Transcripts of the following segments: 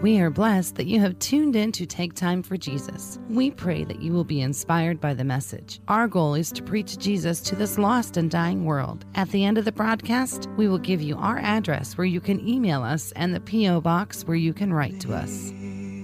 We are blessed that you have tuned in to Take Time for Jesus. We pray that you will be inspired by the message. Our goal is to preach Jesus to this lost and dying world. At the end of the broadcast, we will give you our address where you can email us and the P.O. box where you can write to us.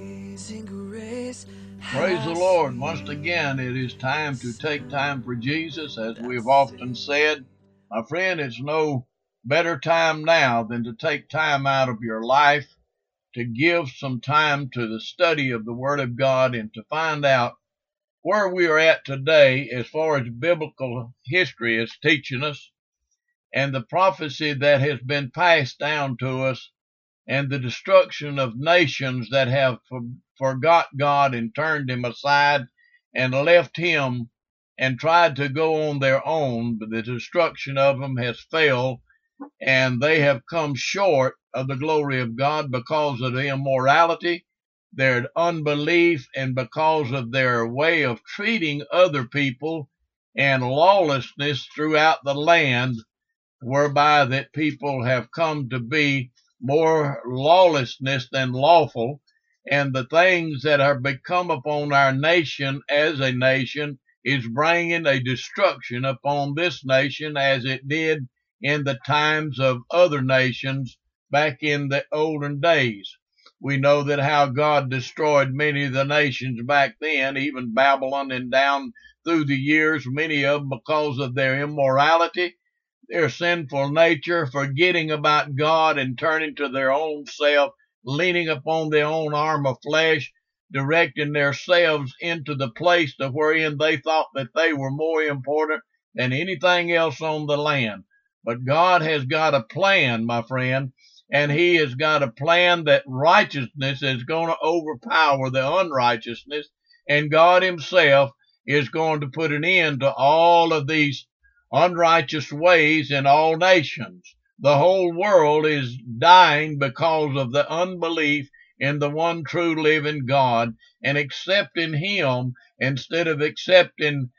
Praise the Lord. Once again, it is time to take time for Jesus, as we have often said. My friend, it's no better time now than to take time out of your life to give some time to the study of the Word of God and to find out where we are at today as far as biblical history is teaching us and the prophecy that has been passed down to us and the destruction of nations that have forgot God and turned him aside and left him and tried to go on their own, but the destruction of them has failed, and they have come short of the glory of God because of the immorality, their unbelief, and because of their way of treating other people and lawlessness throughout the land, whereby that people have come to be more lawlessness than lawful, and the things that are become upon our nation as a nation is bringing a destruction upon this nation as it did in the times of other nations back in the olden days. We know that how God destroyed many of the nations back then, even Babylon, and down through the years, many of them because of their immorality, their sinful nature, forgetting about God and turning to their own self, leaning upon their own arm of flesh, directing themselves into the place to wherein they thought that they were more important than anything else on the land. But God has got a plan, my friend, and he has got a plan that righteousness is going to overpower the unrighteousness, and God himself is going to put an end to all of these unrighteous ways in all nations. The whole world is dying because of the unbelief in the one true living God and accepting him instead of accepting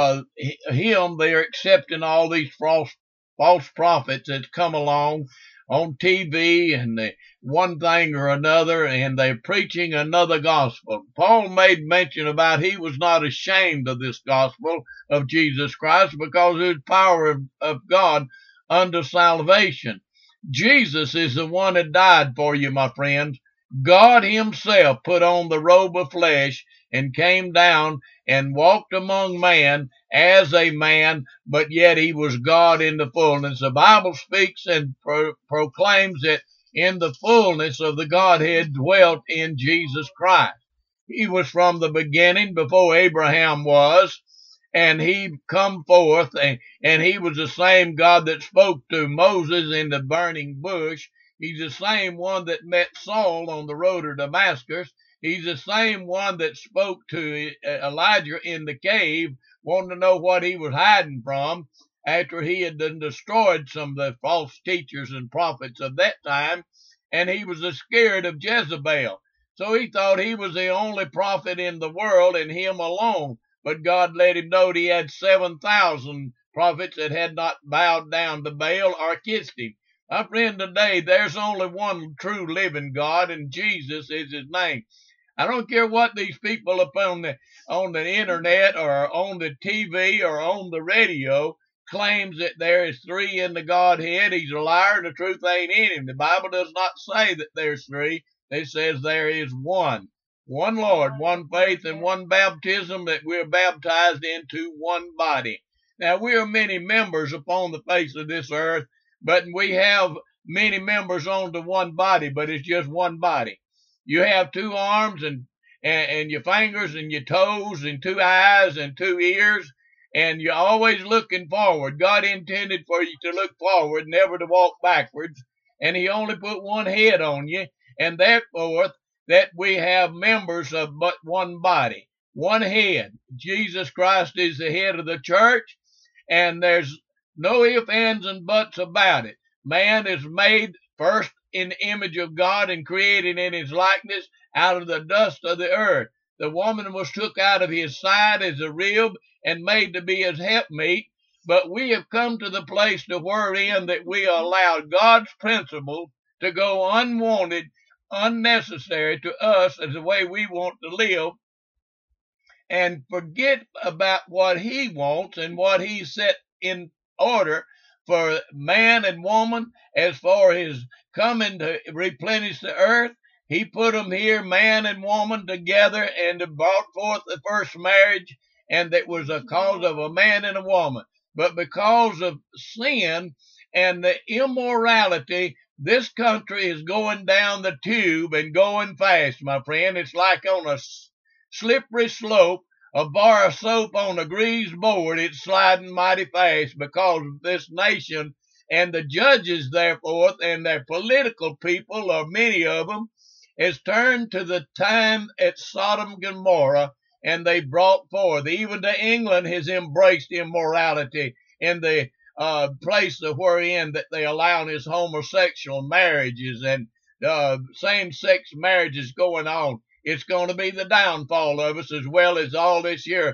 him. They are accepting all these false prophets that come along on TV and one thing or another, and they're preaching another gospel. Paul made mention about he was not ashamed of this gospel of Jesus Christ because it is power of God unto salvation. Jesus is the one that died for you, my friends. God himself put on the robe of flesh and came down and walked among man as a man, but yet he was God in the fullness. The Bible speaks and proclaims that in the fullness of the Godhead dwelt in Jesus Christ. He was from the beginning, before Abraham was, and he come forth, and he was the same God that spoke to Moses in the burning bush. He's the same one that met Saul on the road to Damascus. He's the same one that spoke to Elijah in the cave, wanting to know what he was hiding from after he had destroyed some of the false teachers and prophets of that time, and he was scared of Jezebel. So he thought he was the only prophet in the world and him alone. But God let him know that he had 7,000 prophets that had not bowed down to Baal or kissed him. My friend, today there's only one true living God, and Jesus is his name. I don't care what these people up on the internet or on the TV or on the radio claims that there is three in the Godhead. He's a liar, and the truth ain't in him. The Bible does not say that there's three. It says there is one. One Lord, one faith, and one baptism, that we're baptized into one body. Now, we are many members upon the face of this earth, but we have many members on to one body, but it's just one body. You have two arms and your fingers and your toes and two eyes and two ears, and you're always looking forward. God intended for you to look forward, never to walk backwards, and he only put one head on you, and therefore that we have members of but one body, one head. Jesus Christ is the head of the church, and there's no ifs, ands, and buts about it. Man is made first in the image of God and created in his likeness out of the dust of the earth. The woman was took out of his side as a rib and made to be his helpmeet. But we have come to the place to wherein that we allow God's principle to go unwanted unnecessary to us as the way we want to live, and forget about what he wants and what he set in order for man and woman as far as coming to replenish the earth. He put them here, man and woman, together, and brought forth the first marriage, and that was a cause of a man and a woman. But because of sin and the immorality, this country is going down the tube and going fast, my friend. It's like on a slippery slope, a bar of soap on a greased board. It's sliding mighty fast because of this nation and the judges, therefore, and their political people, or many of them, has turned to the time at Sodom and Gomorrah, and they brought forth. Even to England has embraced immorality in the place of wherein that they allow this homosexual marriages and same-sex marriages going on. It's going to be the downfall of us, as well as all this here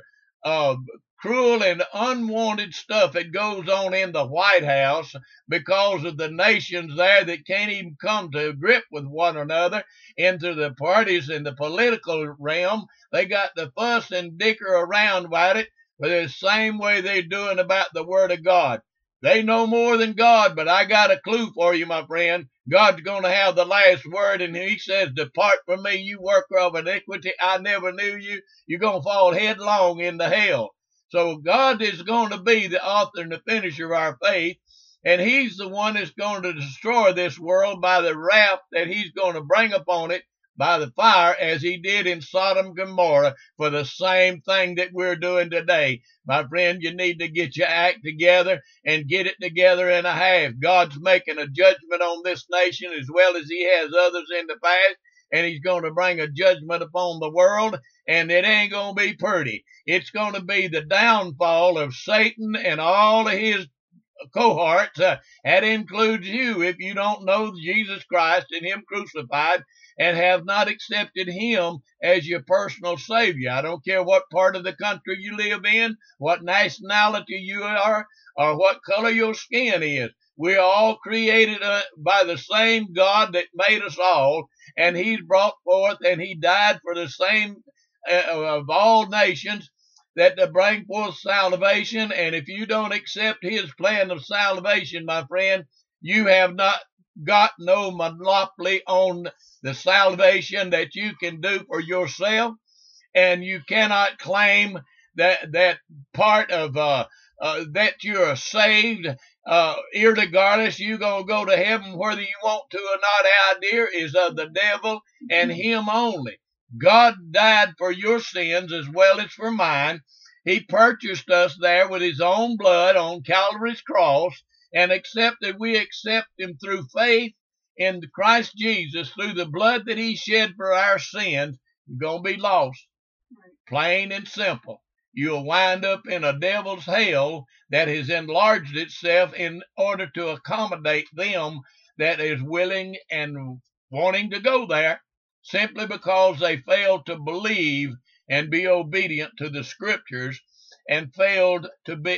cruel and unwanted stuff that goes on in the White House because of the nations there that can't even come to grip with one another into the parties in the political realm. They got to fuss and dicker around about it, but the same way they're doing about the Word of God. They know more than God, but I got a clue for you, my friend. God's going to have the last word, and he says, "Depart from me, you worker of iniquity. I never knew you." You're going to fall headlong into hell. So God is going to be the author and the finisher of our faith, and he's the one that's going to destroy this world by the wrath that he's going to bring upon it by the fire, as he did in Sodom and Gomorrah, for the same thing that we're doing today. My friend, you need to get your act together and get it together in a half. God's making a judgment on this nation as well as he has others in the past, and he's going to bring a judgment upon the world, and it ain't going to be pretty. It's going to be the downfall of Satan and all of his cohorts. That includes you if you don't know Jesus Christ and him crucified and have not accepted him as your personal Savior. I don't care what part of the country you live in, what nationality you are, or what color your skin is. We're all created by the same God that made us all, and he's brought forth and he died for the same of all nations, that to bring forth salvation. And if you don't accept his plan of salvation, my friend, you have not got no monopoly on the salvation that you can do for yourself, and you cannot claim that part of that you're saved. Irregardless, you're going to go to heaven whether you want to or not. Idea is of the devil and him only. God died for your sins as well as for mine. He purchased us there with his own blood on Calvary's cross, and we accept him through faith in Christ Jesus, through the blood that he shed for our sins, you're going to be lost. Plain and simple. You'll wind up in a devil's hell that has enlarged itself in order to accommodate them that is willing and wanting to go there, simply because they failed to believe and be obedient to the scriptures, and failed to be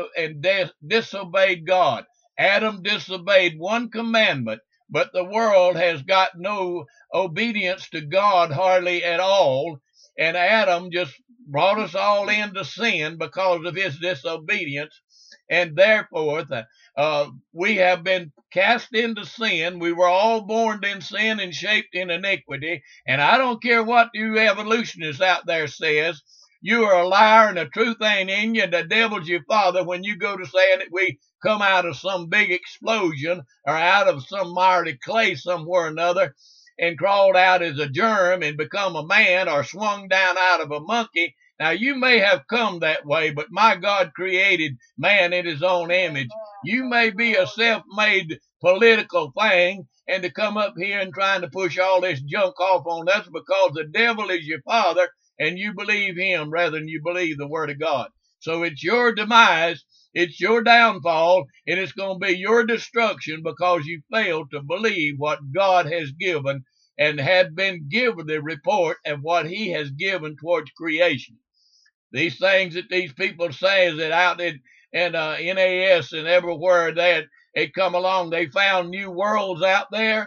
disobeyed God. Adam disobeyed one commandment, but the world has got no obedience to God hardly at all, and Adam just brought us all into sin because of his disobedience, and therefore we have been cast into sin. We were all born in sin and shaped in iniquity, and I don't care what you evolutionists out there says. You are a liar, and the truth ain't in you. The devil's your father when you go to saying that we come out of some big explosion or out of some miry clay somewhere or another and crawled out as a germ and become a man, or swung down out of a monkey. Now, you may have come that way, but my God created man in his own image. You may be a self-made political thing, and to come up here and trying to push all this junk off on us because the devil is your father, and you believe him rather than you believe the Word of God. So it's your demise, it's your downfall, and it's going to be your destruction because you failed to believe what God has given and had been given the report of what he has given towards creation. These things that these people say is that out in NAS and everywhere that it come along, they found new worlds out there.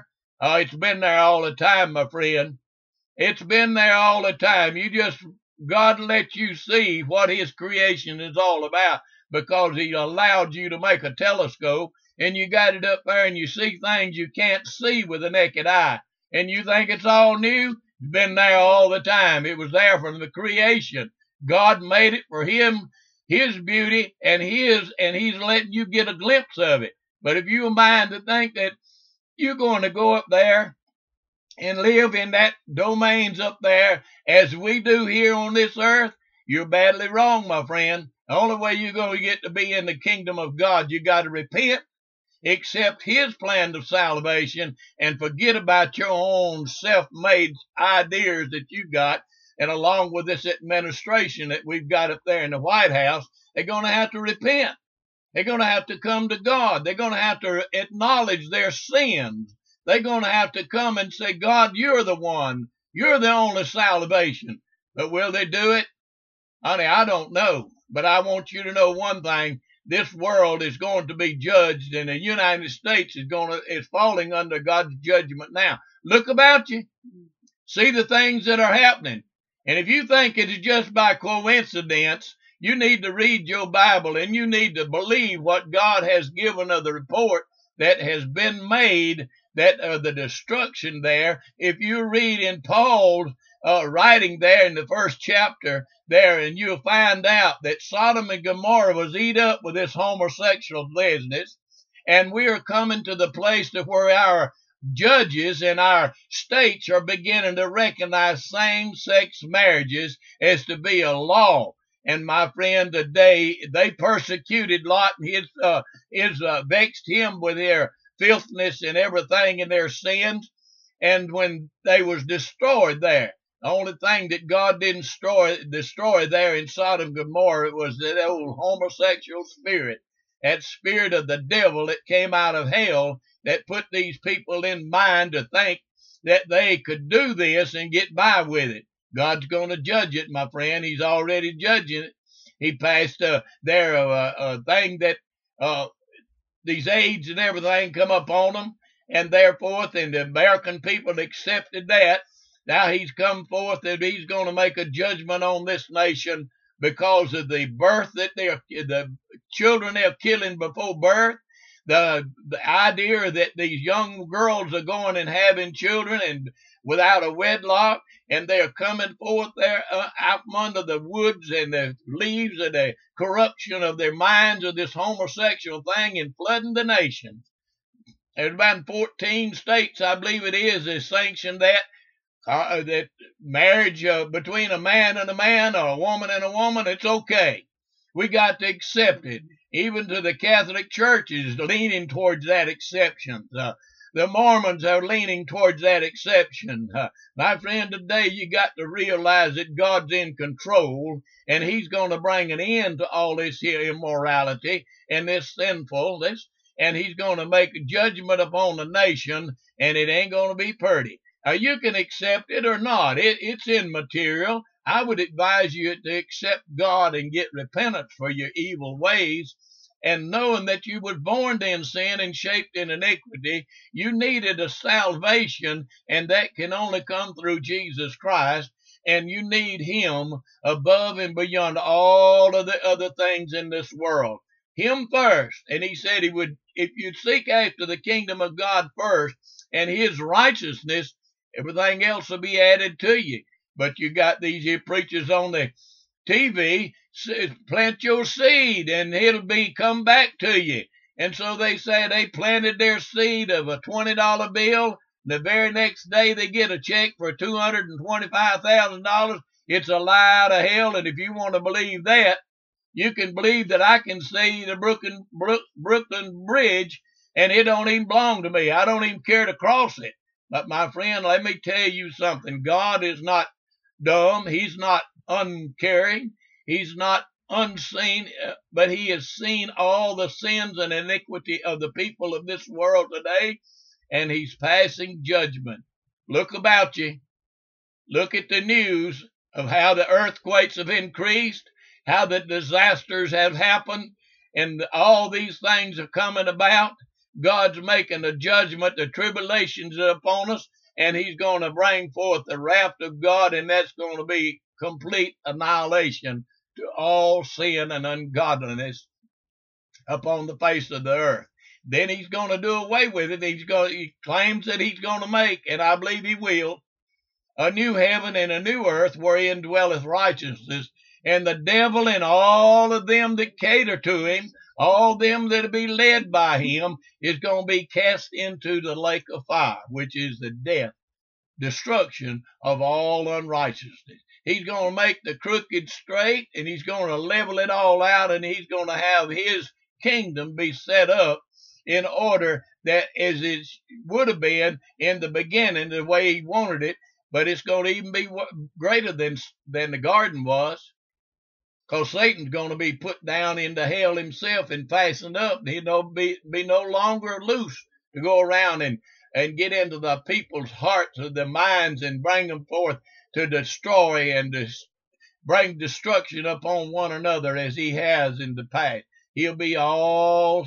Oh, it's been there all the time, my friend. It's been there all the time. God let you see what his creation is all about because he allowed you to make a telescope and you got it up there and you see things you can't see with the naked eye. And you think it's all new? It's been there all the time. It was there from the creation. God made it for his beauty, and he's letting you get a glimpse of it. But if you mind to think that you're going to go up there and live in that domains up there as we do here on this earth, you're badly wrong, my friend. The only way you're going to get to be in the kingdom of God, you got to repent, accept his plan of salvation, and forget about your own self-made ideas that you got. And along with this administration that we've got up there in the White House, they're going to have to repent. They're going to have to come to God. They're going to have to acknowledge their sins. They're going to have to come and say, God, you're the one. You're the only salvation. But will they do it? Honey, I don't know. But I want you to know one thing. This world is going to be judged, and the United States is falling under God's judgment now. Look about you. See the things that are happening. And if you think it is just by coincidence, you need to read your Bible, and you need to believe what God has given of the report that has been made, that the destruction there. If you read in Paul's writing there in the first chapter there, and you'll find out that Sodom and Gomorrah was eat up with this homosexual business, and we are coming to the place to where our judges in our states are beginning to recognize same-sex marriages as to be a law. And my friend, today they persecuted Lot, and vexed him with their filthiness and everything in their sins. And when they was destroyed there, the only thing that God didn't destroy there in Sodom and Gomorrah was that old homosexual spirit, that spirit of the devil that came out of hell, that put these people in mind to think that they could do this and get by with it. God's going to judge it, my friend. He's already judging it. He passed a thing that these AIDS and everything come up on them, and therefore, and the American people accepted that. Now he's come forth that he's going to make a judgment on this nation because of the birth that the children they're killing before birth. The idea that these young girls are going and having children and without a wedlock, and they're coming forth there out from under the woods and the leaves of the corruption of their minds of this homosexual thing and flooding the nation. There's about 14 states, I believe it is, that sanction that marriage between a man and a man or a woman and a woman, it's okay. We got to accept it. Even to the Catholic Church is leaning towards that exception. The Mormons are leaning towards that exception. My friend, today you got to realize that God's in control, and he's going to bring an end to all this here immorality and this sinfulness, and he's going to make a judgment upon the nation, and it ain't going to be pretty. You can accept it or not. It's immaterial. I would advise you to accept God and get repentance for your evil ways. And knowing that you were born in sin and shaped in iniquity, you needed a salvation, and that can only come through Jesus Christ. And you need him above and beyond all of the other things in this world. Him first. And he said he would, if you seek after the kingdom of God first and his righteousness, everything else will be added to you. But you got these here preachers on the TV, plant your seed and it'll come back to you. And so they say they planted their seed of a $20 bill. The very next day they get a check for $225,000. It's a lie out of hell. And if you want to believe that, you can believe that I can see the Brooklyn Bridge and it don't even belong to me. I don't even care to cross it. But my friend, let me tell you something. God is not dumb. He's not uncaring. He's not unseen, but he has seen all the sins and iniquity of the people of this world today, and he's passing judgment. Look about you. Look at the news of how the earthquakes have increased, how the disasters have happened, and all these things are coming about. God's making a judgment, the tribulations upon us, and he's going to bring forth the wrath of God, and that's going to be complete annihilation to all sin and ungodliness upon the face of the earth. Then he's going to do away with it. He claims that he's going to make, and I believe he will, a new heaven and a new earth wherein dwelleth righteousness. And the devil and all of them that cater to him, all them that be led by him, is going to be cast into the lake of fire, which is the death, destruction of all unrighteousness. He's going to make the crooked straight, and he's going to level it all out, and he's going to have his kingdom be set up in order that as it would have been in the beginning, the way he wanted it, but it's going to even be greater than the garden was, because Satan's going to be put down into hell himself and fastened up. He'll be no longer loose to go around and get into the people's hearts or their minds and bring them forth to destroy and to bring destruction upon one another as he has in the past. He'll be all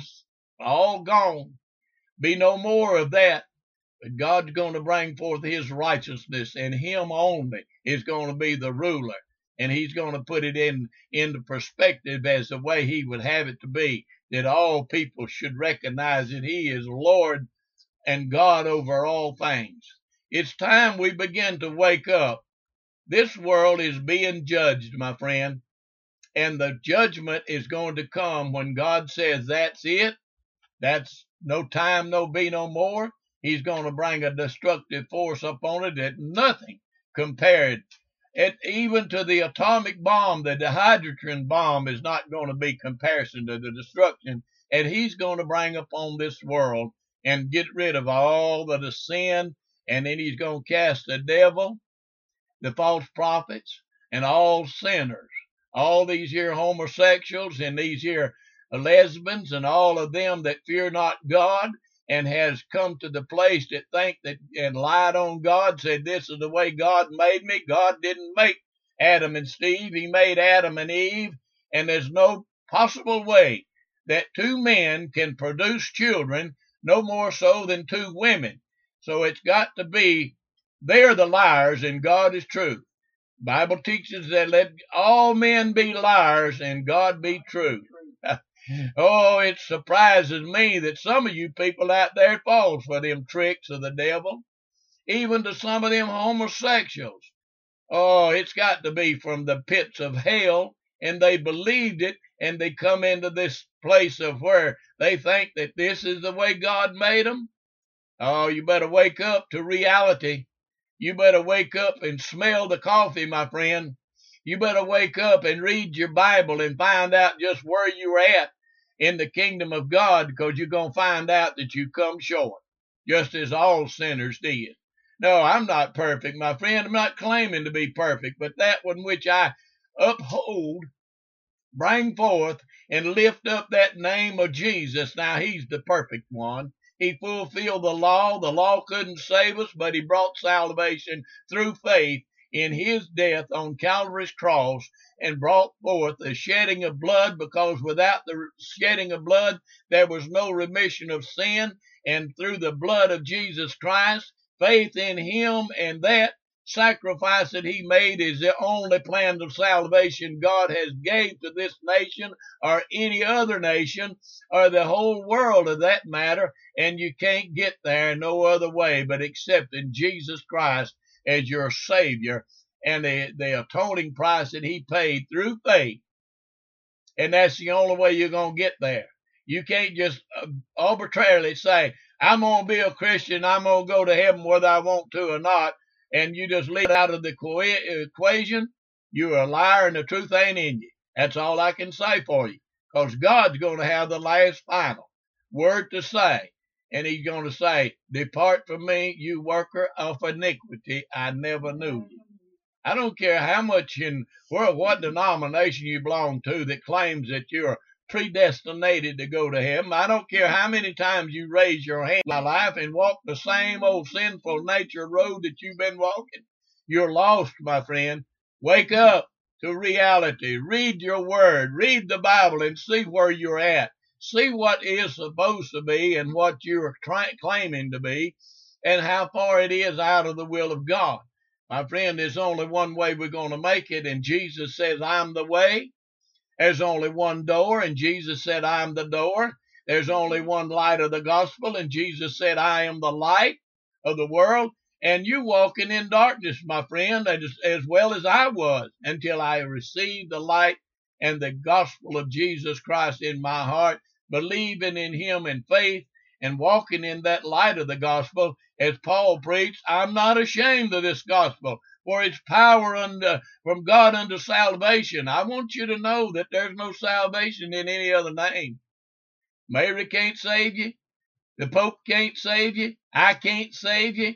gone. Be no more of that. But God's going to bring forth his righteousness, and him only is going to be the ruler. And he's going to put it into perspective as the way he would have it to be, that all people should recognize that he is Lord and God over all things. It's time we begin to wake up. This world is being judged, my friend, and the judgment is going to come when God says that's it. That's no time, no be no more. He's going to bring a destructive force upon it that nothing compared. Even to the atomic bomb, the hydrogen bomb is not going to be comparison to the destruction. And he's going to bring upon this world and get rid of all the sin. And then he's going to cast the devil, the false prophets, and all sinners. All these here homosexuals and these here lesbians and all of them that fear not God and has come to the place that think that and lied on God, said this is the way God made me. God didn't make Adam and Steve. He made Adam and Eve, and there's no possible way that two men can produce children, no more so than two women. So it's got to be, they're the liars and God is true. The Bible teaches that let all men be liars and God be true. Oh, it surprises me that some of you people out there falls for them tricks of the devil, even to some of them homosexuals. Oh, it's got to be from the pits of hell, and they believed it, and they come into this place of where they think that this is the way God made them. Oh, you better wake up to reality. You better wake up and smell the coffee, my friend. You better wake up and read your Bible and find out just where you're at in the kingdom of God, because you're going to find out that you come short, just as all sinners did. No, I'm not perfect, my friend. I'm not claiming to be perfect, but that one which I uphold, bring forth, and lift up that name of Jesus. Now, he's the perfect one. He fulfilled the law. The law couldn't save us, but he brought salvation through faith in his death on Calvary's cross, and brought forth the shedding of blood, because without the shedding of blood, there was no remission of sin. And through the blood of Jesus Christ, faith in him and that sacrifice that he made is the only plan of salvation God has gave to this nation or any other nation or the whole world of that matter. And you can't get there no other way but accepting Jesus Christ as your Savior and the atoning price that he paid through faith. And that's the only way you're going to get there. You can't just arbitrarily say, I'm going to be a Christian, I'm going to go to heaven whether I want to or not, and you just leave it out of the equation. You're a liar and the truth ain't in you. That's all I can say for you, because God's going to have the last final word to say. And he's going to say, depart from me, you worker of iniquity, I never knew you. I don't care how much what denomination you belong to that claims that you're predestinated to go to heaven. I don't care how many times you raise your hand in my life and walk the same old sinful nature road that you've been walking. You're lost, my friend. Wake up to reality. Read your word. Read the Bible and see where you're at. See what is supposed to be and what you're claiming to be, and how far it is out of the will of God. My friend, there's only one way we're going to make it, and Jesus says, I'm the way. There's only one door, and Jesus said, I'm the door. There's only one light of the gospel, and Jesus said, I am the light of the world. And you walking in darkness, my friend, as well as I was, until I received the light and the gospel of Jesus Christ in my heart, believing in him in faith and walking in that light of the gospel. As Paul preached, I'm not ashamed of this gospel, for its power from God unto salvation. I want you to know that there's no salvation in any other name. Mary can't save you. The Pope can't save you. I can't save you.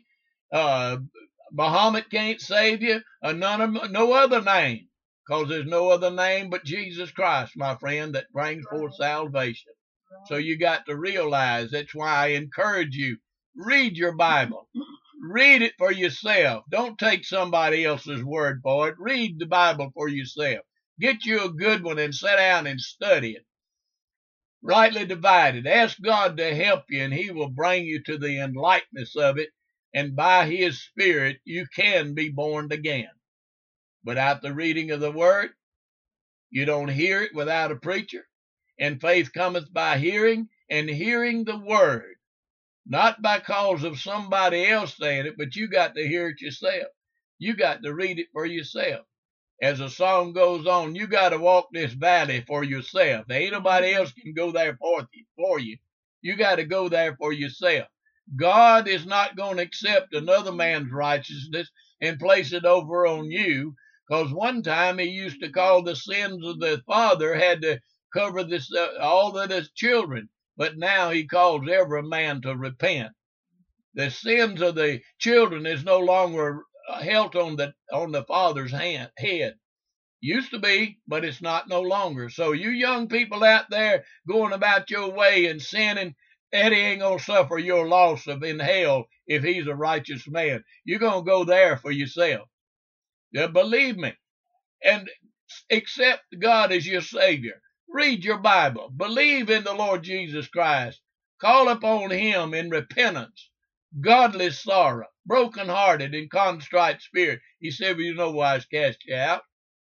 Muhammad can't save you. No other name. Because there's no other name but Jesus Christ, my friend, that brings forth salvation. So you got to realize, that's why I encourage you, read your Bible. Read it for yourself. Don't take somebody else's word for it. Read the Bible for yourself. Get you a good one and sit down and study it. Rightly divided. Ask God to help you, and he will bring you to the enlightenment of it. And by his Spirit, you can be born again. Without the reading of the word, you don't hear it without a preacher. And faith cometh by hearing, and hearing the word. Not by cause of somebody else saying it, but you got to hear it yourself. You got to read it for yourself. As the song goes on, you got to walk this valley for yourself. Ain't nobody else can go there for you. You got to go there for yourself. God is not going to accept another man's righteousness and place it over on you, because one time he used to call the sins of the father had to cover all of his children. But now he calls every man to repent. The sins of the children is no longer held on the father's head. Used to be, but it's not no longer. So you young people out there going about your way and sinning, Eddie ain't going to suffer your loss in hell if he's a righteous man. You're going to go there for yourself. Yeah, believe me. And accept God as your Savior. Read your Bible. Believe in the Lord Jesus Christ. Call upon him in repentance, godly sorrow, broken-hearted, and contrite spirit. He said, well, you know why he's cast you out.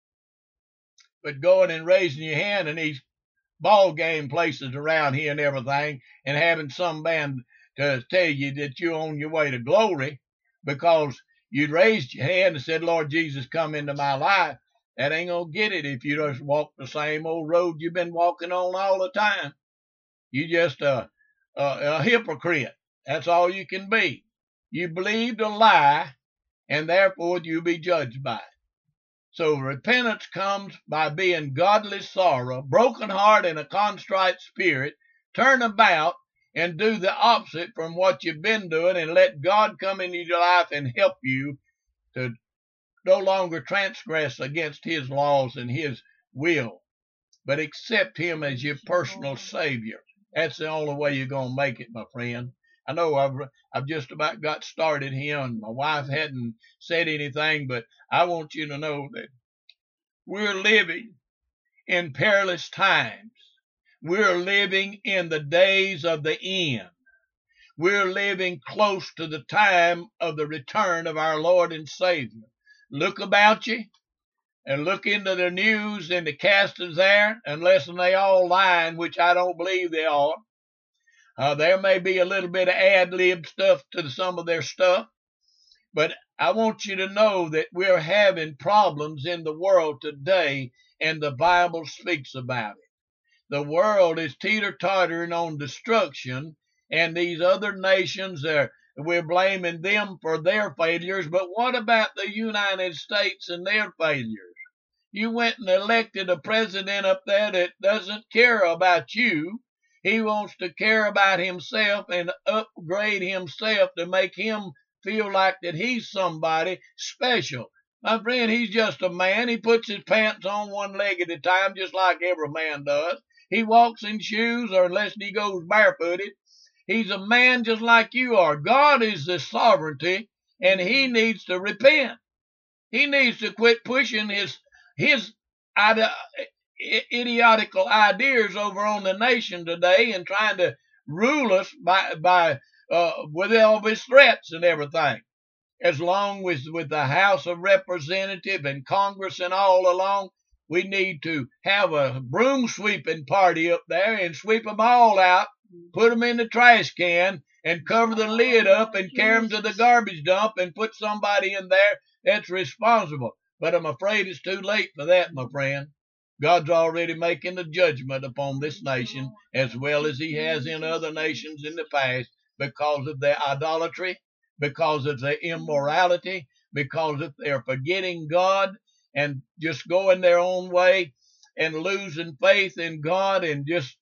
But going and raising your hand in these ball game places around here and everything, and having some man to tell you that you're on your way to glory because you'd raised your hand and said, Lord Jesus, come into my life. That ain't going to get it if you just walk the same old road you've been walking on all the time. You just a hypocrite. That's all you can be. You believed a lie, and therefore you'll be judged by it. So repentance comes by being godly sorrow, broken heart, and a contrite spirit. Turn about and do the opposite from what you've been doing, and let God come into your life and help you to no longer transgress against his laws and his will, but accept him as your personal Savior. That's the only way you're going to make it, my friend. I know I've just about got started here, and my wife hadn't said anything, but I want you to know that we're living in perilous times. We're living in the days of the end. We're living close to the time of the return of our Lord and Savior. Look about you and look into the news and the casters there, unless they all lying, which I don't believe they are. There may be a little bit of ad-lib stuff to some of their stuff, but I want you to know that we're having problems in the world today, and the Bible speaks about it. The world is teeter-tottering on destruction, and these other nations we're blaming them for their failures, but what about the United States and their failures? You went and elected a president up there that doesn't care about you. He wants to care about himself and upgrade himself to make him feel like that he's somebody special. My friend, he's just a man. He puts his pants on one leg at a time, just like every man does. He walks in shoes, or unless he goes barefooted. He's a man just like you are. God is the sovereignty, and he needs to repent. He needs to quit pushing his idiotical ideas over on the nation today and trying to rule us with all these threats and everything. As long as with the House of Representatives and Congress and all along, we need to have a broom sweeping party up there and sweep them all out, put them in the trash can, and cover the lid up and carry them to the garbage dump and put somebody in there that's responsible. But I'm afraid it's too late for that, my friend. God's already making the judgment upon this nation as well as he has in other nations in the past because of their idolatry, because of their immorality, because of their forgetting God and just going their own way and losing faith in God and just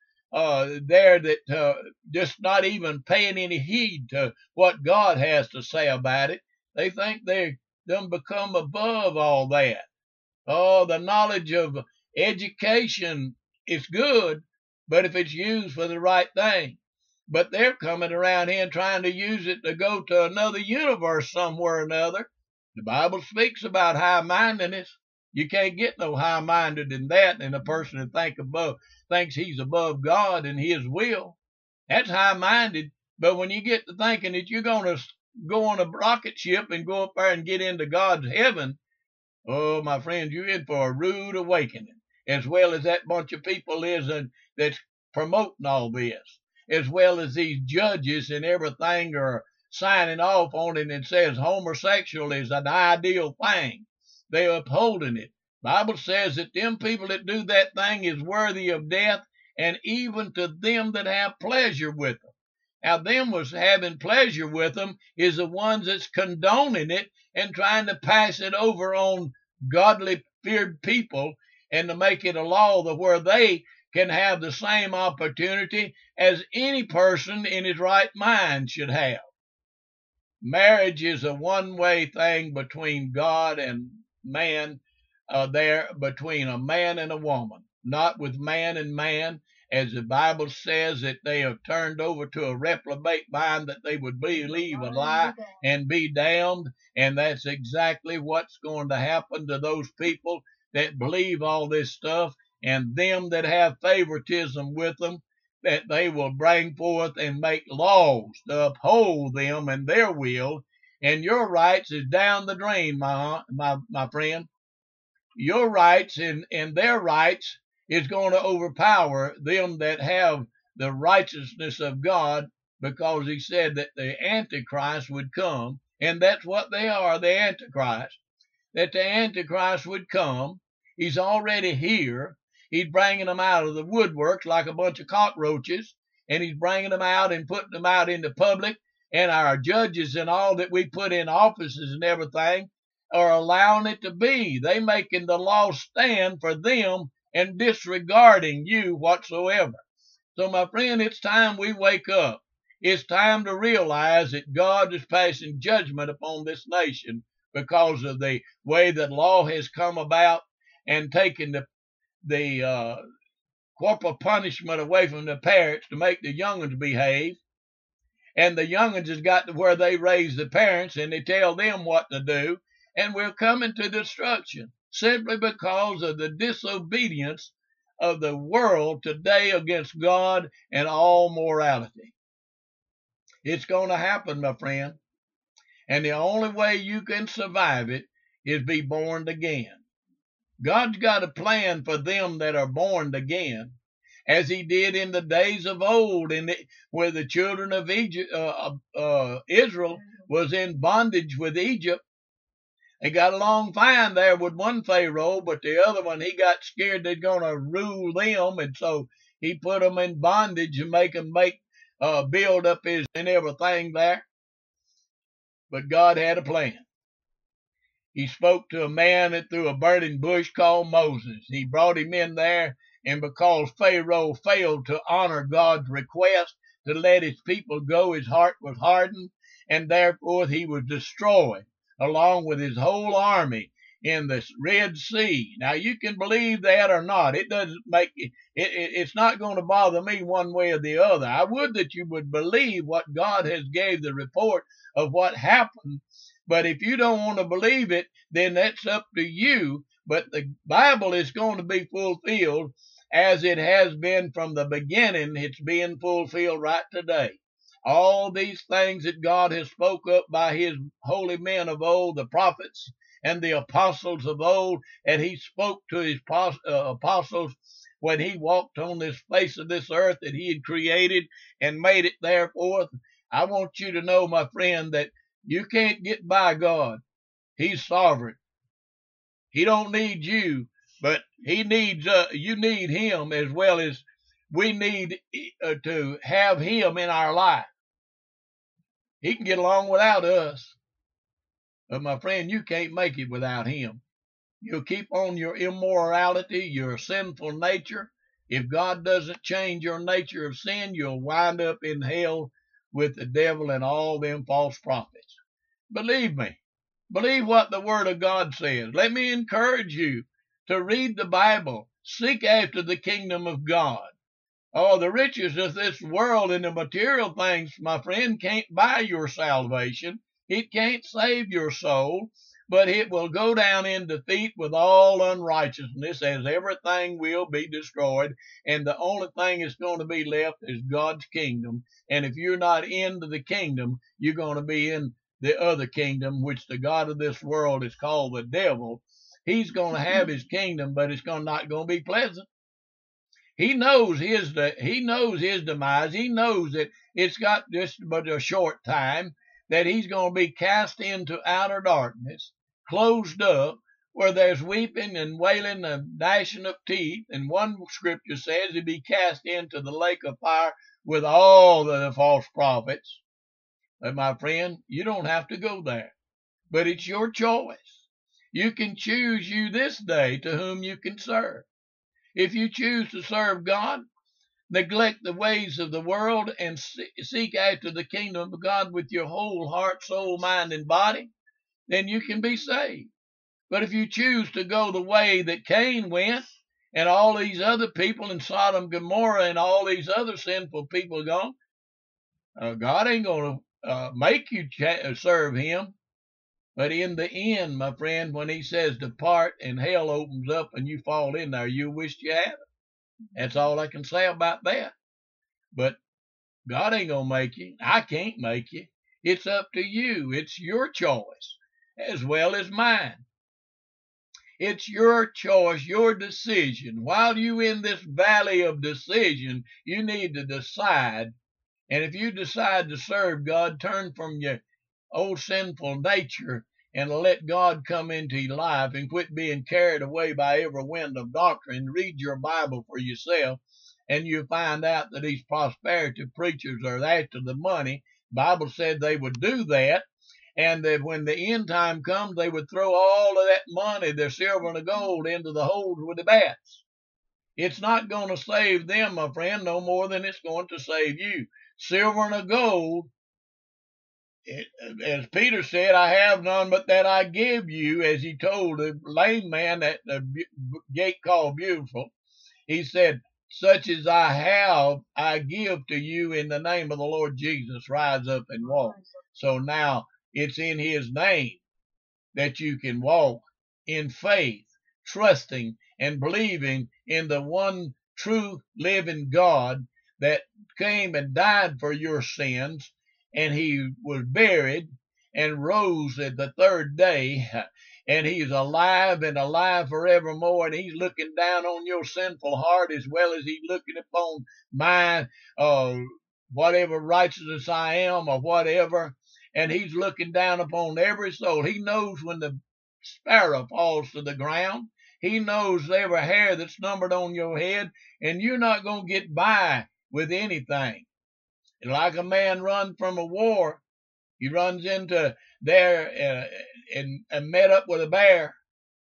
just not even paying any heed to what God has to say about it. They think they done become above all that. Oh, the knowledge of education is good, but if it's used for the right thing. But they're coming around here and trying to use it to go to another universe somewhere or another. The Bible speaks about high-mindedness. You can't get no high-minded than that, and a person that thinks he's above God and his will. That's high-minded. But when you get to thinking that you're going to go on a rocket ship and go up there and get into God's heaven, oh, my friend, you're in for a rude awakening, as well as that bunch of people that's promoting all this, as well as these judges and everything are signing off on it and says homosexual is an ideal thing. They're upholding it. Bible says that them people that do that thing is worthy of death, and even to them that have pleasure with them. Now, them was having pleasure with them is the ones that's condoning it and trying to pass it over on godly feared people and to make it a law that where they can have the same opportunity as any person in his right mind should have. Marriage is a one-way thing between God and man, between a man and a woman, not with man and man, as the Bible says that they have turned over to a reprobate mind that they would believe a lie and be damned. And that's exactly what's going to happen to those people that believe all this stuff, and them that have favoritism with them, that they will bring forth and make laws to uphold them and their will. And your rights is down the drain, my friend. Your rights and their rights is going to overpower them that have the righteousness of God, because he said that the Antichrist would come, and that's what they are, the Antichrist, that the Antichrist would come. He's already here. He's bringing them out of the woodworks like a bunch of cockroaches, and he's bringing them out and putting them out into public, and our judges and all that we put in offices and everything are allowing it to be. They making the law stand for them and disregarding you whatsoever. So, my friend, it's time we wake up. It's time to realize that God is passing judgment upon this nation because of the way that law has come about and taken the corporal punishment away from the parents to make the young'uns behave. And the young'uns has got to where they raise the parents and they tell them what to do. And we're coming to destruction simply because of the disobedience of the world today against God and all morality. It's going to happen, my friend. And the only way you can survive it is be born again. God's got a plan for them that are born again, as he did in the days of old, where the children of Israel was in bondage with Egypt. They got along fine there with one Pharaoh, but the other one, he got scared they're going to rule them, and so he put them in bondage and make them build up his and everything there. But God had a plan. He spoke to a man through a burning bush called Moses. He brought him in there, and because Pharaoh failed to honor God's request to let his people go, his heart was hardened, and therefore he was destroyed, along with his whole army in the Red Sea. Now, you can believe that or not. It doesn't make it's not going to bother me one way or the other. I would that you would believe what God has gave the report of what happened, But if you don't want to believe it, then that's up to you. But the Bible is going to be fulfilled as it has been from the beginning. It's being fulfilled right today. All these things that God has spoke up by his holy men of old, the prophets and the apostles of old, and he spoke to his apostles when he walked on this face of this earth that he had created and made it there forth. I want you to know, my friend, that you can't get by God. He's sovereign. He don't need you, but he needs you need him as well as we need to have him in our life. He can get along without us, but my friend, you can't make it without him. You'll keep on your immorality, your sinful nature. If God doesn't change your nature of sin, you'll wind up in hell with the devil and all them false prophets. Believe me. Believe what the Word of God says. Let me encourage you to read the Bible. Seek after the kingdom of God. Oh, the riches of this world and the material things, my friend, can't buy your salvation. It can't save your soul, but it will go down in defeat with all unrighteousness, as everything will be destroyed, and the only thing that's going to be left is God's kingdom. And if you're not into the kingdom, you're going to be in the other kingdom, which the God of this world is called the devil. He's going to have his kingdom, but it's not going to be pleasant. He knows his demise. He knows that it's got just but a short time, that he's going to be cast into outer darkness, closed up, where there's weeping and wailing and gnashing of teeth. And one scripture says he'll be cast into the lake of fire with all the false prophets. But my friend, you don't have to go there. But it's your choice. You can choose you this day to whom you can serve. If you choose to serve God, neglect the ways of the world, and seek after the kingdom of God with your whole heart, soul, mind, and body, then you can be saved. But if you choose to go the way that Cain went, and all these other people in Sodom, Gomorrah, and all these other sinful people gone, God ain't going to make you serve him. But in the end, my friend, when he says depart and hell opens up and you fall in there, you wish you had it. That's all I can say about that. But God ain't going to make you. I can't make you. It's up to you. It's your choice as well as mine. It's your choice, your decision. While you're in this valley of decision, you need to decide. And if you decide to serve God, turn from your old sinful nature and let God come into your life, and quit being carried away by every wind of doctrine. Read your Bible for yourself, and you find out that these prosperity preachers are after the money. The Bible said they would do that, and that when the end time comes, they would throw all of that money, their silver and the gold, into the holes with the bats. It's not going to save them, my friend, no more than it's going to save you. Silver and the gold, as Peter said, I have none but that I give you, as he told the lame man at the gate called Beautiful. He said, such as I have, I give to you in the name of the Lord Jesus. Rise up and walk. So now it's in his name that you can walk in faith, trusting and believing in the one true living God that came and died for your sins. And he was buried and rose at the third day, and he's alive and alive forevermore, and he's looking down on your sinful heart as well as he's looking upon mine, whatever righteousness I am or whatever, and he's looking down upon every soul. He knows when the sparrow falls to the ground. He knows every hair that's numbered on your head, and you're not going to get by with anything. And like a man run from a war, he runs into there and met up with a bear.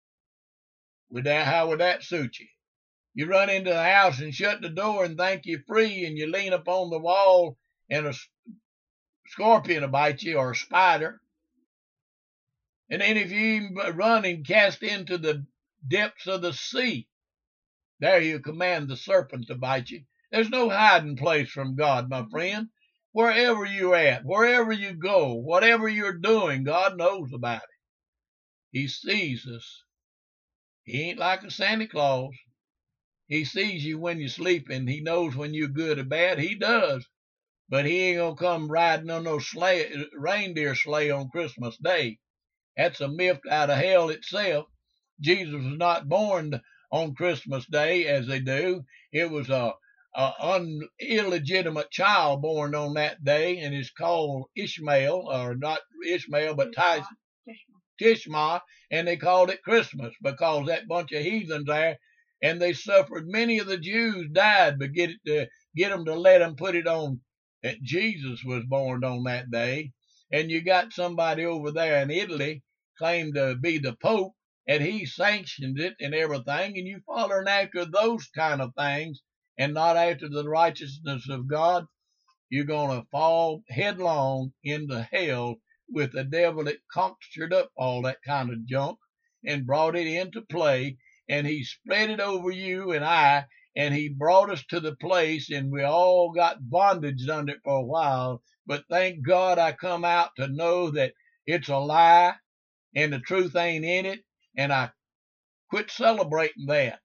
How would that suit you? You run into the house and shut the door and think you're free, and you lean up on the wall and a scorpion will bite you, or a spider. And then if you run and cast into the depths of the sea, there you command the serpent to bite you. There's no hiding place from God, my friend. Wherever you're at, wherever you go, whatever you're doing, God knows about it. He sees us. He ain't like a Santa Claus. He sees you when you're sleeping. He knows when you're good or bad. He does. But he ain't going to come riding on no reindeer sleigh on Christmas Day. That's a myth out of hell itself. Jesus was not born on Christmas Day as they do. It was a illegitimate child born on that day, and it's called Ishmael, or not Ishmael, but Tishma, and they called it Christmas because that bunch of heathens there, and they suffered. Many of the Jews died, but get them to let them put it on that Jesus was born on that day. And you got somebody over there in Italy claimed to be the Pope, and he sanctioned it and everything, and you following after those kind of things and not after the righteousness of God, you're going to fall headlong into hell with the devil that conjured up all that kind of junk and brought it into play, and he spread it over you and I, and he brought us to the place, and we all got bondage under it for a while. But thank God I come out to know that it's a lie and the truth ain't in it, and I quit celebrating that.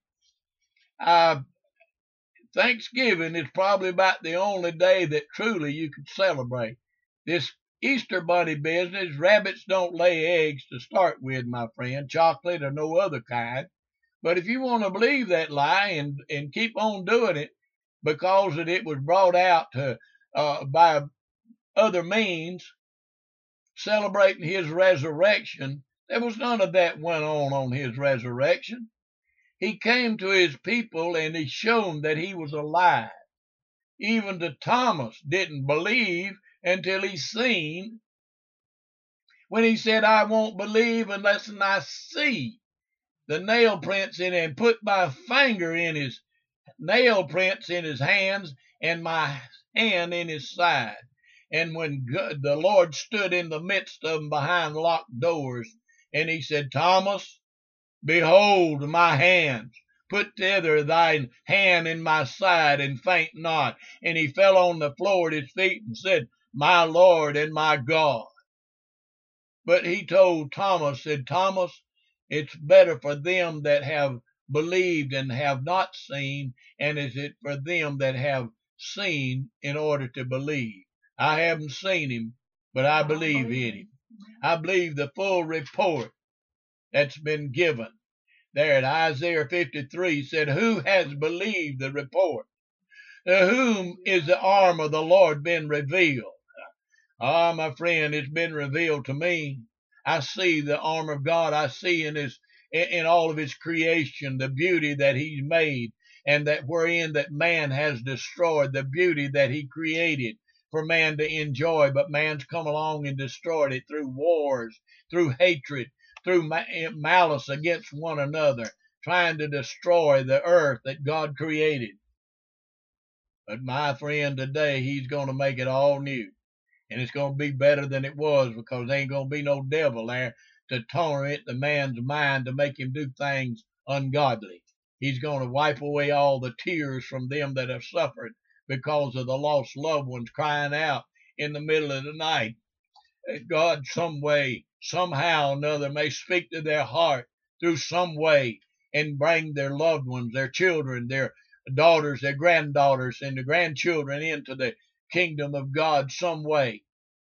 Thanksgiving is probably about the only day that truly you can celebrate. This Easter bunny business, rabbits don't lay eggs to start with, my friend, chocolate or no other kind. But if you want to believe that lie and keep on doing it because it was brought out by other means, celebrating his resurrection, there was none of that went on his resurrection. He came to his people and he showed that he was alive. Even the Thomas didn't believe until he seen. When he said, I won't believe unless I see the nail prints in it and put my finger in his nail prints in his hands and my hand in his side. And when the Lord stood in the midst of them behind locked doors, and he said, Thomas, behold my hands. Put thither thine hand in my side, and faint not. And he fell on the floor at his feet and said, my Lord and my God. But he told Thomas, said, Thomas, it's better for them that have believed and have not seen, and is it for them that have seen in order to believe. I haven't seen him, but I believe in him. I believe the full report that's been given. There in Isaiah 53 said, who has believed the report? To whom is the arm of the Lord been revealed? Ah, my friend, it's been revealed to me. I see the arm of God. I see in all of his creation the beauty that he's made, and that wherein that man has destroyed the beauty that he created for man to enjoy, but man's come along and destroyed it through wars, through hatred, through malice against one another, trying to destroy the earth that God created. But my friend, today he's going to make it all new. And it's going to be better than it was, because there ain't going to be no devil there to torment the man's mind to make him do things ungodly. He's going to wipe away all the tears from them that have suffered because of the lost loved ones crying out in the middle of the night. God, some way, somehow or another, may speak to their heart through some way and bring their loved ones, their children, their daughters, their granddaughters, and their grandchildren into the kingdom of God some way.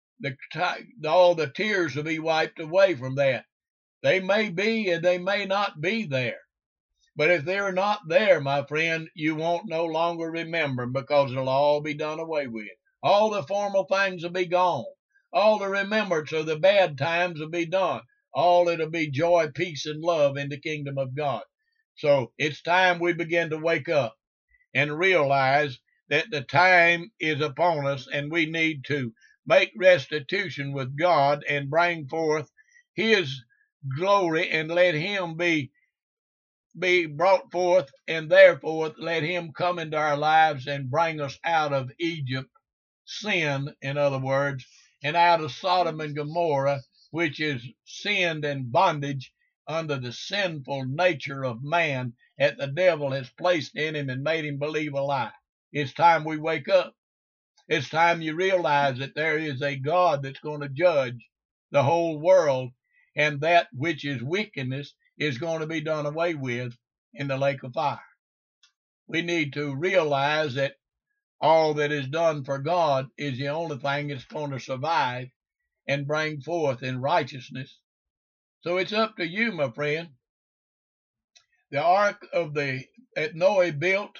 All the tears will be wiped away from that. They may be and they may not be there. But if they're not there, my friend, you won't no longer remember, because it'll all be done away with. All the formal things will be gone. All the remembrance of the bad times will be done. All it'll be joy, peace, and love in the kingdom of God. So it's time we begin to wake up and realize that the time is upon us, and we need to make restitution with God and bring forth his glory, and let him be brought forth, and therefore let him come into our lives and bring us out of Egypt, sin, in other words, and out of Sodom and Gomorrah, which is sinned and bondage under the sinful nature of man that the devil has placed in him and made him believe a lie. It's time we wake up. It's time you realize that there is a God that's going to judge the whole world, and that which is wickedness is going to be done away with in the lake of fire. We need to realize that all that is done for God is the only thing that's going to survive and bring forth in righteousness. So it's up to you, my friend. The ark that Noah built,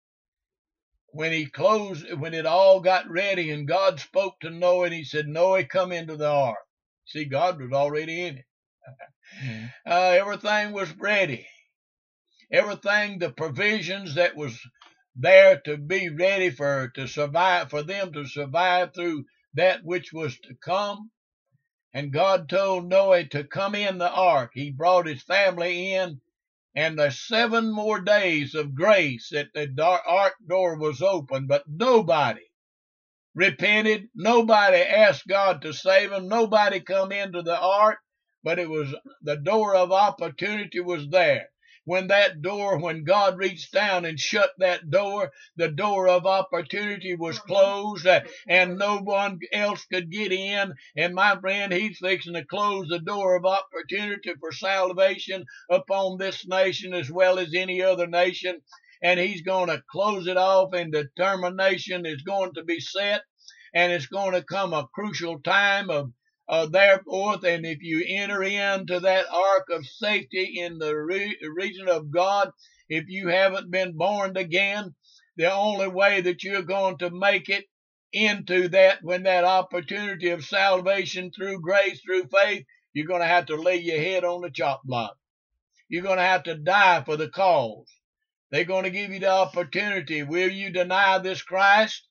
when it all got ready, and God spoke to Noah and he said, Noah, come into the ark. See, God was already in it. Everything was ready. Everything, the provisions that was there to be ready for them to survive through that which was to come. And God told Noah to come in the ark. He brought his family in, and there's 7 more days of grace that the ark door was open, but nobody repented. Nobody asked God to save them. Nobody come into the ark, but it was the door of opportunity was there. When God reached down and shut that door, the door of opportunity was closed, and no one else could get in. And my friend, he's fixing to close the door of opportunity for salvation upon this nation as well as any other nation. And he's going to close it off, and determination is going to be set, and it's going to come a crucial time of therefore, and if you enter into that ark of safety in the region of God, if you haven't been born again, the only way that you're going to make it into that, when that opportunity of salvation through grace, through faith, you're going to have to lay your head on the chop block. You're going to have to die for the cause. They're going to give you the opportunity. Will you deny this Christ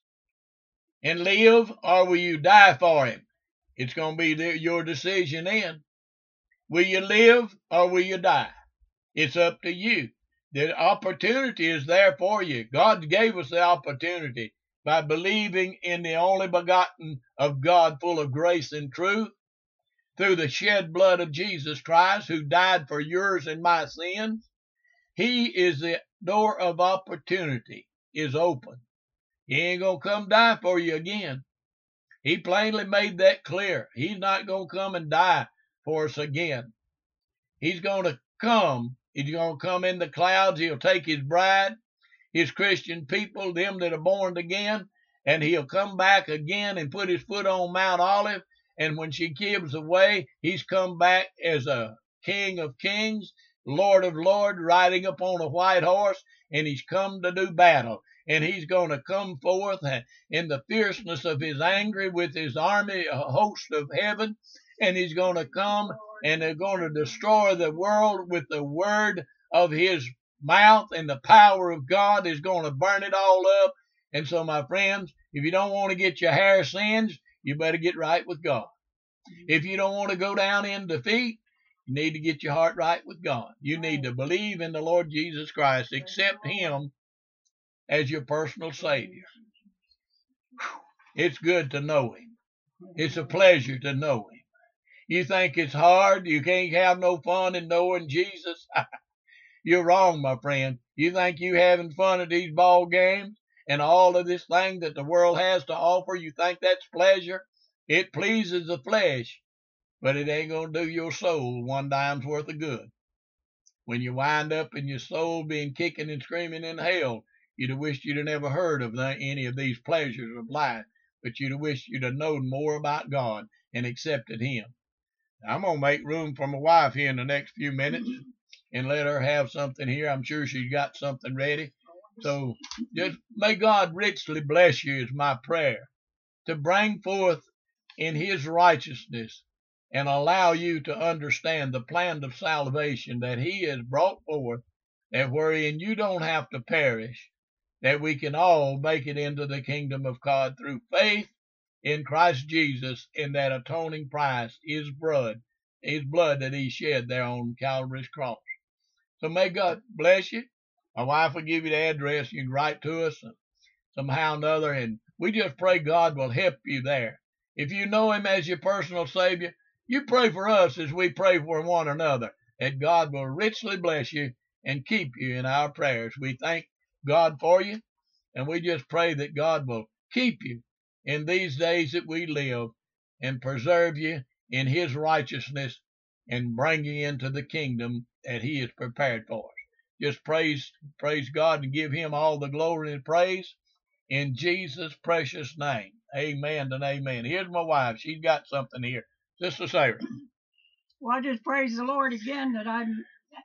and live, or will you die for him? It's going to be your decision then. Will you live or will you die? It's up to you. The opportunity is there for you. God gave us the opportunity by believing in the only begotten of God, full of grace and truth, through the shed blood of Jesus Christ, who died for yours and my sins. He is the door of opportunity is open. He ain't going to come die for you again. He plainly made that clear. He's not going to come and die for us again. He's going to come. He's going to come in the clouds. He'll take his bride, his Christian people, them that are born again, and he'll come back again and put his foot on Mount Olive. And when she gives away, he's come back as a King of kings, Lord of lords, riding upon a white horse, and he's come to do battle. And he's going to come forth in the fierceness of his anger with his army, a host of heaven. And he's going to come, and they're going to destroy the world with the word of his mouth, and the power of God is going to burn it all up. And so, my friends, if you don't want to get your hair singed, you better get right with God. If you don't want to go down in defeat, you need to get your heart right with God. You need to believe in the Lord Jesus Christ, accept him as your personal Savior. It's good to know him. It's a pleasure to know him. You think it's hard? You can't have no fun in knowing Jesus? You're wrong, my friend. You think you having fun at these ball games and all of this thing that the world has to offer? You think that's pleasure? It pleases the flesh, but it ain't going to do your soul one dime's worth of good. When you wind up in your soul being kicking and screaming in hell, you'd have wished you'd have never heard of any of these pleasures of life, but you'd have wished you'd have known more about God and accepted him. I'm going to make room for my wife here in the next few minutes and let her have something here. I'm sure she's got something ready. So just may God richly bless you is my prayer, to bring forth in his righteousness and allow you to understand the plan of salvation that he has brought forth, that wherein you don't have to perish, that we can all make it into the kingdom of God through faith in Christ Jesus, in that atoning price, his blood that he shed there on Calvary's cross. So may God bless you. My wife will give you the address. You can write to us somehow or another, and we just pray God will help you there. If you know him as your personal Savior, you pray for us as we pray for one another, that God will richly bless you and keep you in our prayers. We thank God for you, and we just pray that God will keep you in these days that we live, and preserve you in his righteousness, and bring you into the kingdom that he has prepared for us. Just praise God and give him all the glory and praise in Jesus' precious name. Amen and amen. Here's my wife. She's got something here. Sister Sarah. Well, I just praise the Lord again that I'm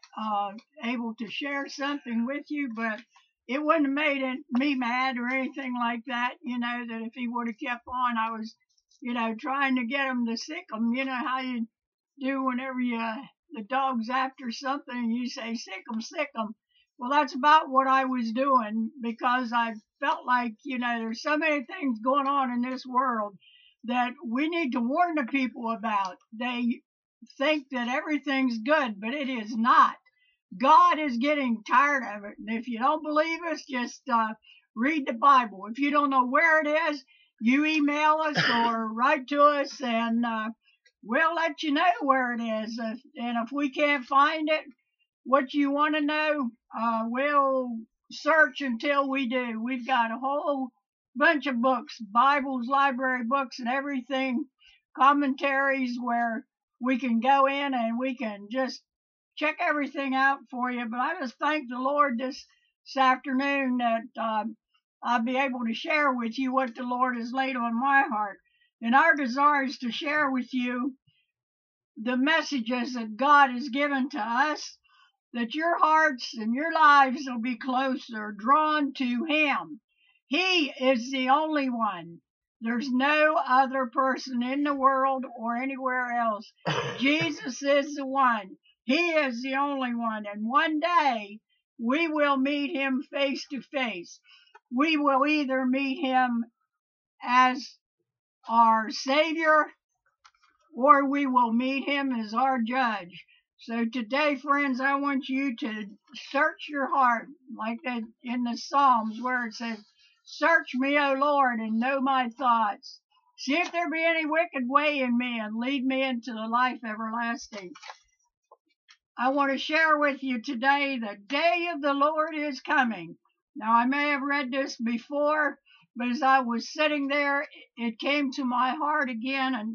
able to share something with you, but it wouldn't have made me mad or anything like that, that if he would have kept on, I was, trying to get him to sick him. You know how you do whenever the dog's after something and you say, sick him, sick him. Well, that's about what I was doing, because I felt like, there's so many things going on in this world that we need to warn the people about. They think that everything's good, but it is not. God is getting tired of it. And if you don't believe us, just read the Bible. If you don't know where it is, you email us or write to us, and we'll let you know where it is. And if we can't find it, what you want to know, we'll search until we do. We've got a whole bunch of books, Bibles, library books, and everything, commentaries, where we can go in and we can just check everything out for you. But I just thank the Lord this afternoon that I'll be able to share with you what the Lord has laid on my heart. And our desire is to share with you the messages that God has given to us, that your hearts and your lives will be closer, drawn to Him. He is the only one. There's no other person in the world or anywhere else. Jesus is the one. He is the only one. And one day we will meet him face to face. We will either meet him as our Savior, or we will meet him as our judge. So today, friends, I want you to search your heart, like that in the Psalms where it says, search me, O Lord, and know my thoughts. See if there be any wicked way in me, and lead me into the life everlasting. I want to share with you today, the day of the Lord is coming. Now, I may have read this before, but as I was sitting there, it came to my heart again. And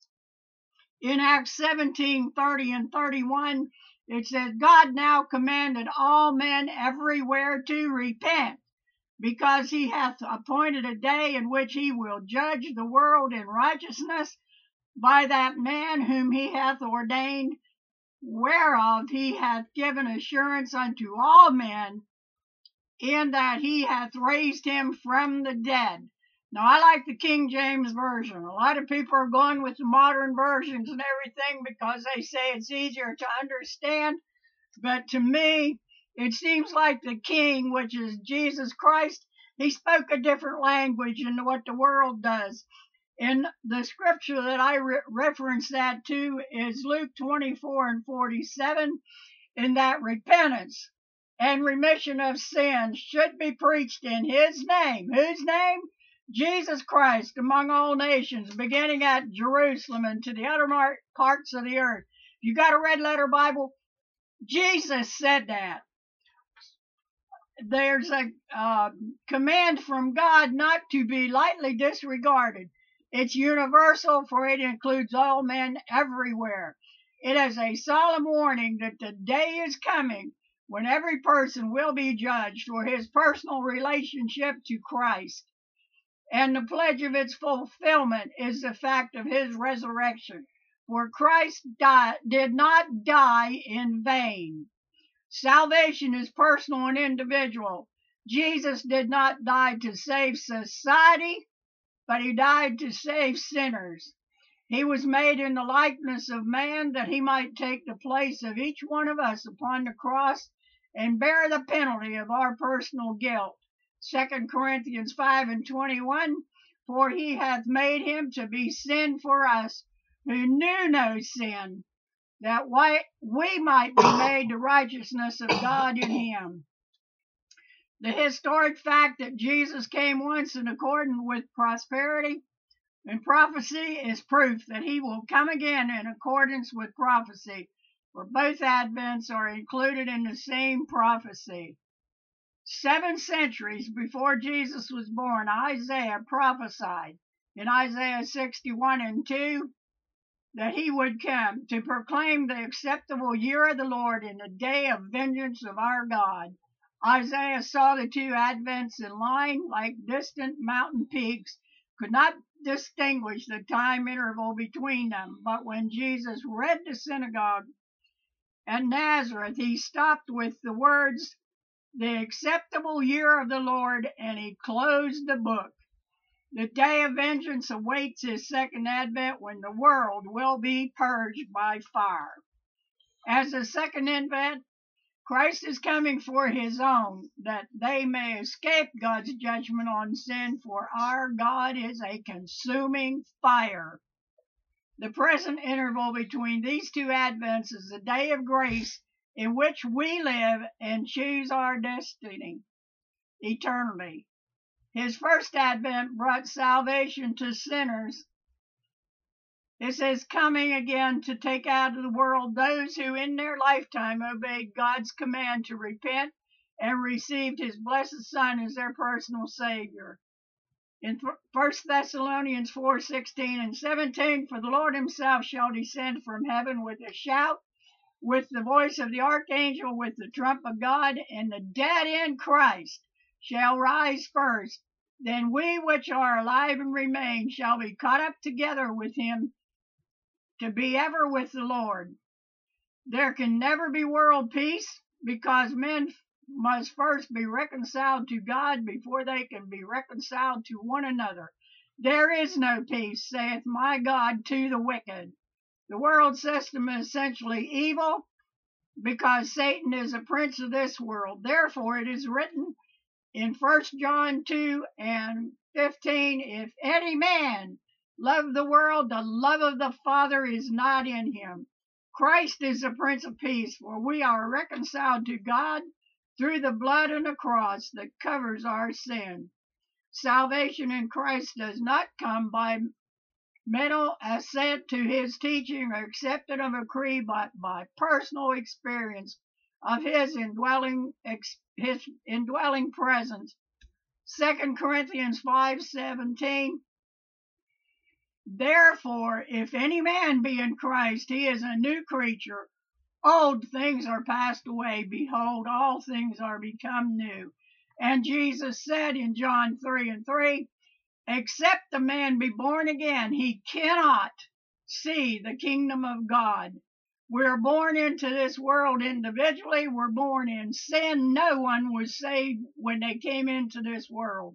in Acts 17:30 and 31, it says, God now commanded all men everywhere to repent, because he hath appointed a day in which he will judge the world in righteousness by that man whom he hath ordained, whereof he hath given assurance unto all men, in that he hath raised him from the dead. Now, I like the King James Version. A lot of people are going with the modern versions and everything because they say it's easier to understand. But to me, it seems like the King, which is Jesus Christ, he spoke a different language than what the world does. And the scripture that I reference that to is Luke 24 and 47, in that repentance and remission of sins should be preached in his name. Whose name? Jesus Christ, among all nations, beginning at Jerusalem and to the utter parts of the earth. You got a red letter Bible? Jesus said that. There's a command from God not to be lightly disregarded. It's universal, for it includes all men everywhere. It is a solemn warning that the day is coming when every person will be judged for his personal relationship to Christ. And the pledge of its fulfillment is the fact of his resurrection. For Christ did not die in vain. Salvation is personal and individual. Jesus did not die to save society, but he died to save sinners. He was made in the likeness of man that he might take the place of each one of us upon the cross and bear the penalty of our personal guilt. 2 Corinthians 5 and 21, for he hath made him to be sin for us who knew no sin, that we might be made the righteousness of God in him. The historic fact that Jesus came once in accordance with prosperity and prophecy is proof that he will come again in accordance with prophecy, for both advents are included in the same prophecy. 7 centuries before Jesus was born, Isaiah prophesied in Isaiah 61:2, that he would come to proclaim the acceptable year of the Lord and the day of vengeance of our God. Isaiah saw the two advents in line like distant mountain peaks, could not distinguish the time interval between them, but when Jesus read the synagogue at Nazareth, he stopped with the words, "The acceptable year of the Lord," and he closed the book. The day of vengeance awaits his second advent, when the world will be purged by fire. As the second advent, Christ is coming for his own, that they may escape God's judgment on sin, for our God is a consuming fire. The present interval between these two advents is the day of grace in which we live and choose our destiny eternally. His first advent brought salvation to sinners. It says coming again to take out of the world those who in their lifetime obeyed God's command to repent and received his blessed Son as their personal Savior. In 1 Thessalonians 4:16 and 17, for the Lord himself shall descend from heaven with a shout, with the voice of the archangel, with the trump of God, and the dead in Christ shall rise first. Then we which are alive and remain shall be caught up together with him to be ever with the Lord. There can never be world peace, because men must first be reconciled to God before they can be reconciled to one another. There is no peace, saith my God, to the wicked. The world system is essentially evil, because Satan is a prince of this world. Therefore it is written in 1 John 2:15, if any man love the world, the love of the Father is not in him. Christ is the Prince of Peace, for we are reconciled to God through the blood on the cross that covers our sin. Salvation in Christ does not come by mental assent to his teaching or acceptance of a creed, but by personal experience of his indwelling presence. 2 Corinthians 5:17, therefore, if any man be in Christ, he is a new creature. Old things are passed away. Behold, all things are become new. And Jesus said in John 3:3, except a man be born again, he cannot see the kingdom of God. We're born into this world individually. We're born in sin. No one was saved when they came into this world.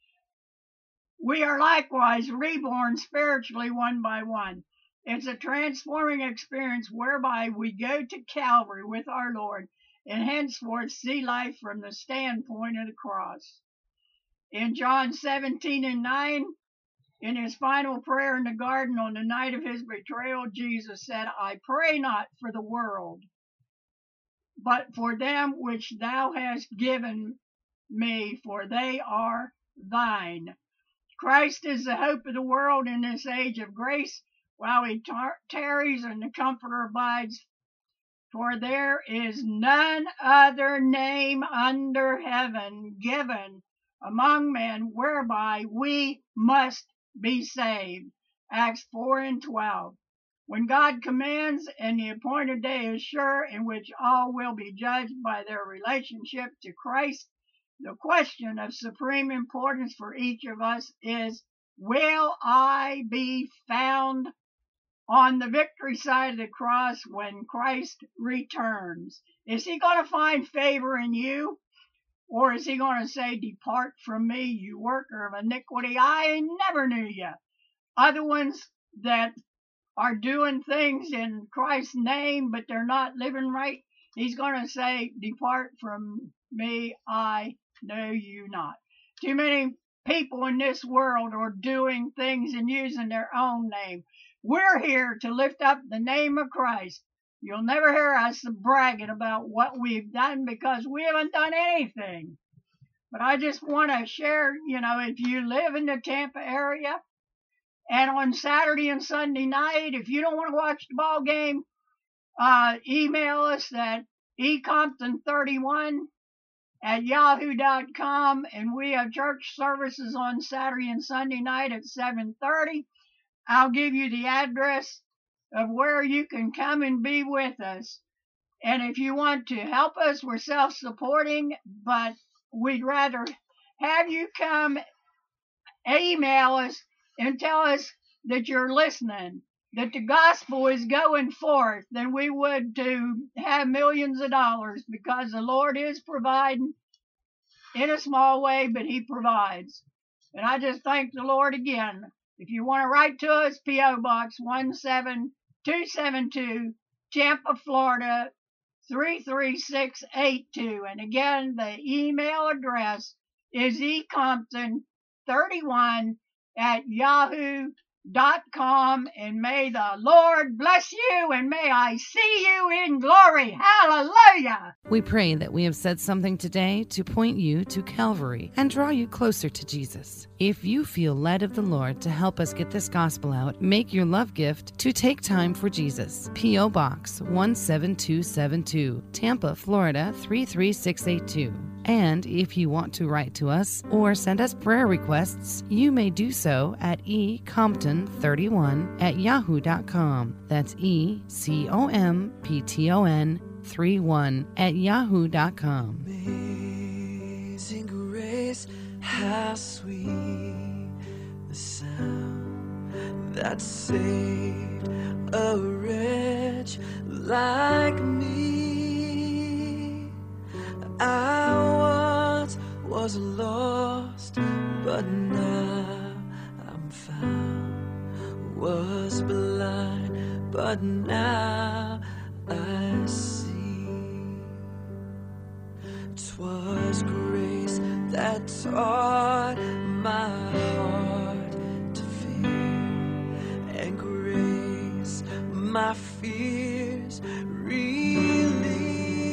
We are likewise reborn spiritually one by one. It's a transforming experience whereby we go to Calvary with our Lord and henceforth see life from the standpoint of the cross. In John 17:9, in his final prayer in the garden on the night of his betrayal, Jesus said, I pray not for the world, but for them which thou hast given me, for they are thine. Christ is the hope of the world in this age of grace, while he tarries and the Comforter abides. For there is none other name under heaven given among men whereby we must be saved. Acts 4:12. When God commands and the appointed day is sure, in which all will be judged by their relationship to Christ, the question of supreme importance for each of us is, will I be found on the victory side of the cross when Christ returns? Is he going to find favor in you? Or is he going to say, depart from me, you worker of iniquity, I never knew you? Other ones that are doing things in Christ's name, but they're not living right, he's going to say, depart from me, I know you not. Too many people in this world are doing things and using their own name. We're here to lift up the name of Christ. You'll never hear us bragging about what we've done, because we haven't done anything. But I just want to share, if you live in the Tampa area, and on Saturday and Sunday night, if you don't want to watch the ball game, email us at ecompton31 yahoo.com, and we have church services on Saturday and Sunday night at 7:30. I'll give you the address of where you can come and be with us. And if you want to help us, we're self-supporting, but we'd rather have you come email us and tell us that you're listening, that the gospel is going forth, than we would to have millions of dollars, because the Lord is providing in a small way, but he provides. And I just thank the Lord again. If you want to write to us, P.O. Box 17272, Tampa, Florida 33682. And again, the email address is ecompton31@yahoo.com. And may the Lord bless you, and may I see you in glory. Hallelujah. We pray that we have said something today to point you to Calvary and draw you closer to Jesus. If you feel led of the Lord to help us get this gospel out, make your love gift to Take Time for Jesus. P.O. Box 17272, Tampa, Florida 33682. And if you want to write to us or send us prayer requests, you may do so at ecompton31@yahoo.com. That's ecompton31@yahoo.com. Amazing grace, how sweet the sound that saved a wretch like me. I once was lost, but now I'm found. Was blind, but now I see. 'Twas grace that taught my heart to fear, and grace my fears relieved.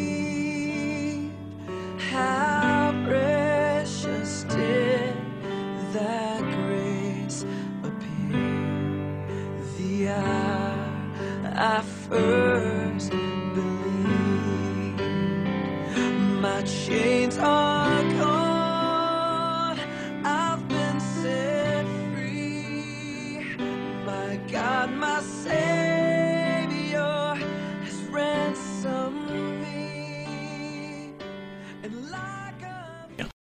How precious did that grace appear the hour I first believed. My chains are gone, I've been set free. My God, my Savior has ransomed me. And like